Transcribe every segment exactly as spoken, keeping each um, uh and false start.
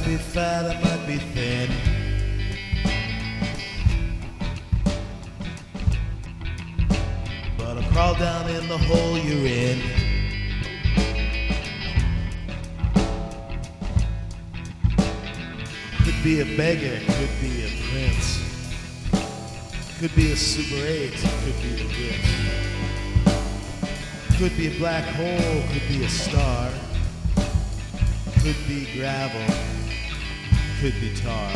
be fat, I might be thin. But I'll crawl down in the hole you're in. Could be a beggar, could be a prince. Could be a Super eight, could be the Ritz. Could be a black hole, could be a star. Could be gravel, could be tar.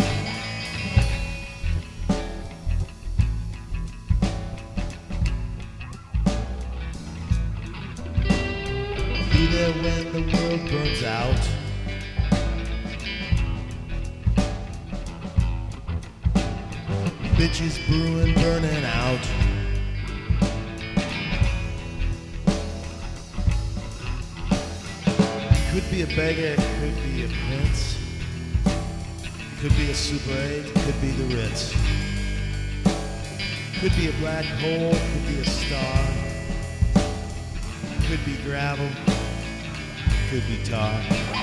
Be there when the world burns out. Bitches brewing, burning out. Could be a beggar, could be a prince. Could be a Super eight, could be the Ritz. Could be a black hole, could be a star. Could be gravel, could be tar.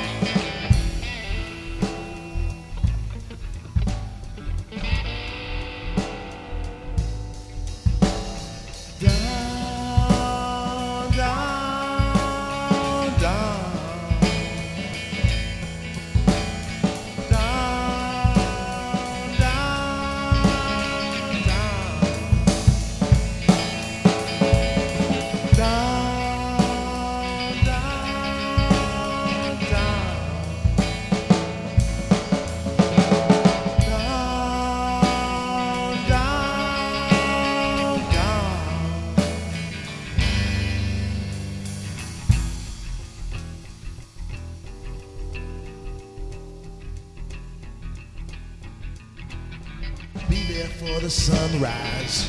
Be there for the sunrise.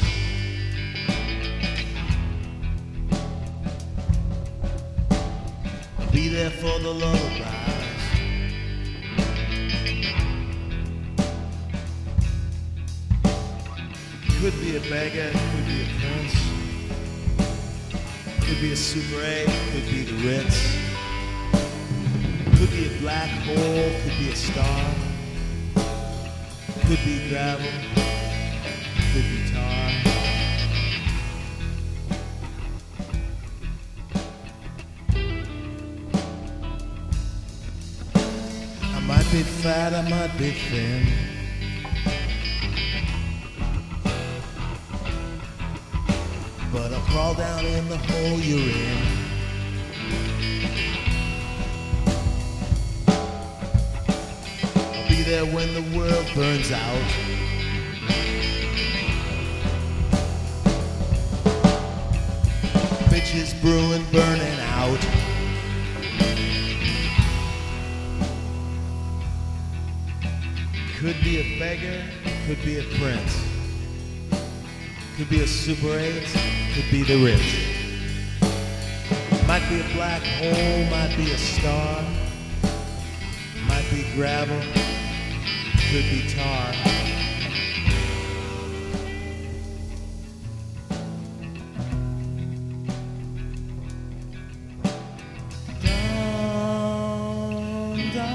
Be there for the lullabies. Could be a beggar, could be a prince. Could be a Super eight, could be the Ritz. Could be a black hole, could be a star. Could be gravel, could be tar. I might be fat, I might be thin. But I'll crawl down in the hole you're in. Be there when the world burns out. Bitches brewing, burning out. Could be a beggar, could be a prince. Could be a Super eight, could be the Ritz. Might be a black hole, might be a star. Might be gravel, could be tar. Down, down.